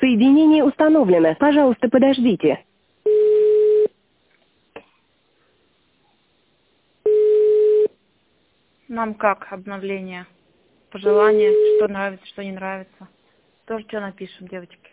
Соединение установлено. Пожалуйста, подождите. Нам как обновление? Пожелания, что нравится, что не нравится. Тоже что напишем, девочки?